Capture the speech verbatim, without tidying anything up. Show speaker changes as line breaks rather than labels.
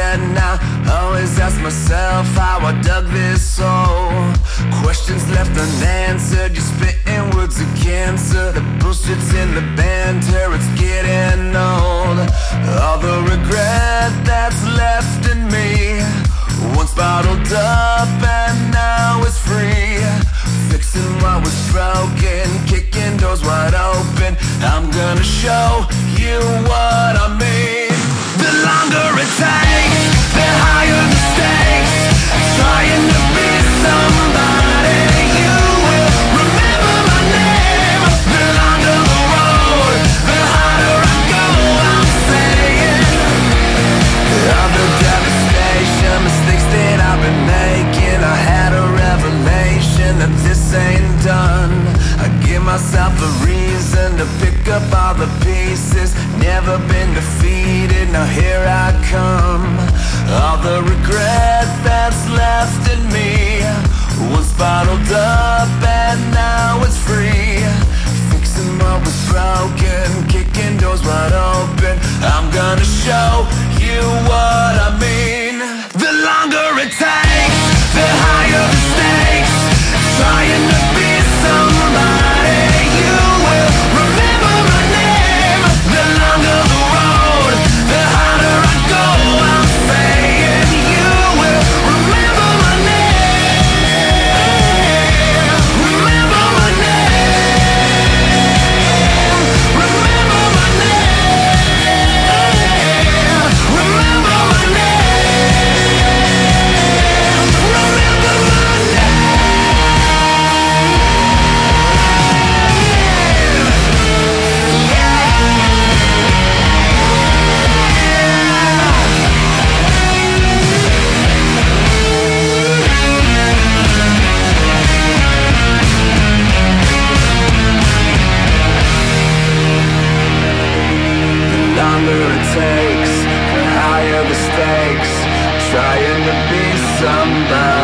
And I always ask myself how I dug this hole. Questions left unanswered, you're spitting words of cancer. The bullshit's in the banter, it's getting old. All the regret that's left in me, once bottled up and now it's free. Fixing what was broken, kicking doors wide open. I'm gonna show you what I mean. The longer it takes, the higher the stakes. Trying to be somebody, you will remember my name. The longer the road, the harder I go, I'm saying. All the devastation, mistakes that I've been making, I had a revelation that this ain't done. I give myself a reason to pick up all the pieces. Never been defeated, now here I come. All the regret that's left in me, once bottled up and now it's free. Fixing what was broken, kicking doors wide open. I'm gonna show you what I mean. The longer it takes, the higher the stakes. Trying to be somebody, you will remember my name. The longer the road, the harder I go, I'm saying. You will remember my name. Remember my name. Remember my name. Remember my name. Remember my name. The longer it takes, the higher the stakes. Trying to be somebody.